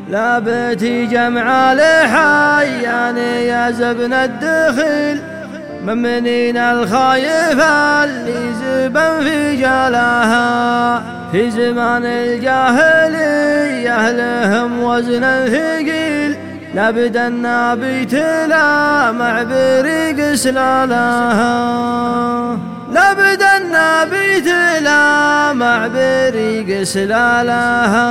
لابتي جمع لحياني يا زبن الدخيل ممنين الخايفة اللي زبن في جالها في زمان الجاهلية لهم وزن ثقيل لابد النبي تلا مع بريق سلالها لابد النبي تلا مع بريق سلالها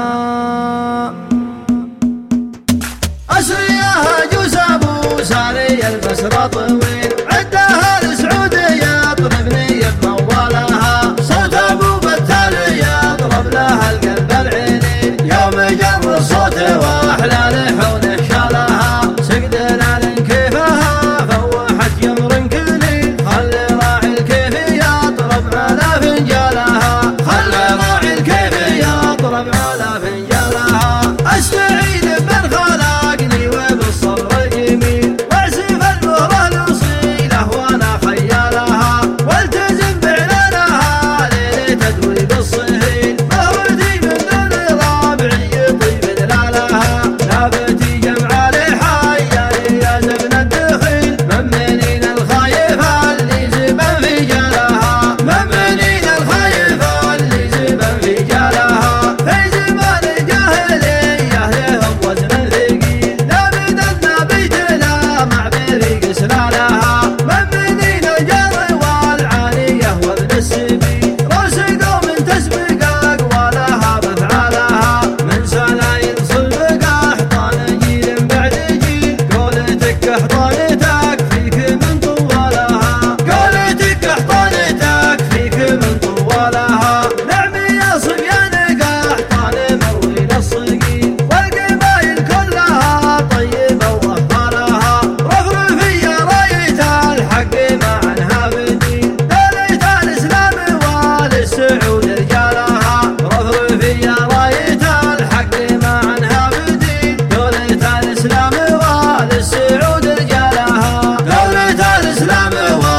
أسريها جوز أبو ساري البسرة طويل عدها السعودية طربني بموالها صوت أبو بتالي يضرب لها القلب العينين يوم جر الصوت وأحلى لحونه شالها سقدنا لنكيفها فوحت يمر كليل خلي راعي الكيف يضرب على فنجالها خلي راعي الكيف يضرب على فنجالها استعيد من خلقني وبالصبر الجميل واعزف المهرة الأصيلة وانا خيالها والتزم باعلانها ليلة تدوي بالصهيل مهرتي من دون رابعي يطيب دلالها نابتي جمع لحياني يا زبن الدخيل ممنين الخايفة اللي زبن في جالها ممنين الخايفة اللي زبن في جالها في زمان الجاهلية لهم وزن ثقيل لابد النبي تلا مع بريق سلالها ممنين الجر والعالية وابن السبيل رأس قوم تسبق أقوالها بأفعالها من سلايل صلبك أحضان جيل بعد جيل قولتك أحضانتك فيك من طوالها قولتك أحضانتك فيك من طوالها نعم يا صبيانك أحضان مروي الصقيل والقبايل كلها طيبة وأخبارها رفرفي راية الحق ما عنها بديل دليت الإسلام والسعود رجالها رفرفي راية الحق ما عنها بديل دولة الإسلام والسعود رجالها دولة الإسلام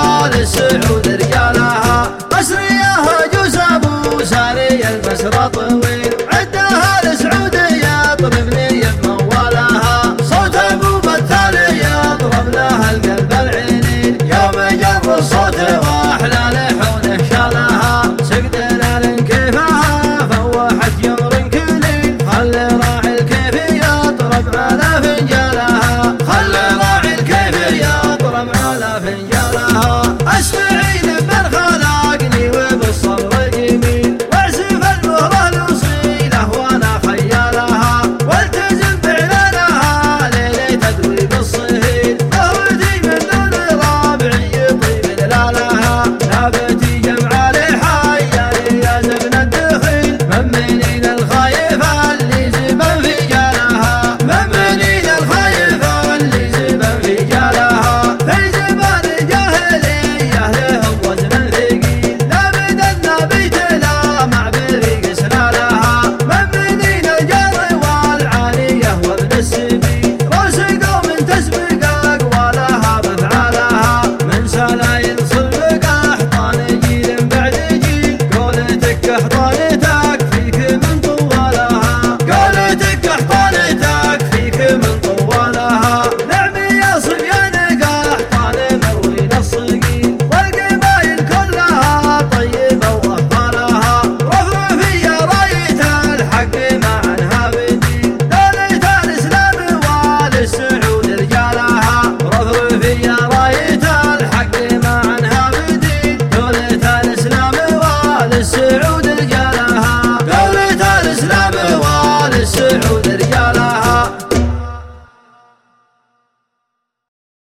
والسعود رجالها أسريها جوز أبو ساري البسرة طويل عدها السعودية طربني بموالها صوت أبو بتالي يضرب لها القلب العينين يوم جر الصوت وأحلى لحونه شالها سقدنا لنكيفها فوحت يمر كليل خلي راعي الكيف يضرب على فنجالها خلي راعي الكيف يضرب على فنجالها استعين من خلقني وبالصبر الجميل واعزف المهرة الأصيلة وانا خيالها والتزم باعلانها ليلة تدوي بالصهيل مهرتي من دون رابعي يطيب دلالها نابتي جمع لحياني يا زبن الدخيل ممنين الخايفة اللي زبن في جالها ممنين الخايفة اللي زبن في جالها في زمان الجاهلية لهم وزن ثقيل لابد النبي تلا مع بريق سلالها ممنين الجر والعالية وابن السبيل رأس قوم تسبق أقوالها بأفعالها من سلايل صلبك أحضان جيل بعد جيل قولتك أحضانتك فيك من طوالها قولتك أحضانتك فيك من طوالها نعم يا صبيانك أحضان مروي الصقيل والقبايل كلها طيبة وأخبارها رفرفي راية الحق ما عنها بديل دولة الإسلام والسعود رجالها رفرفي راية الحق ما عنها بديل دولة الإسلام والسعود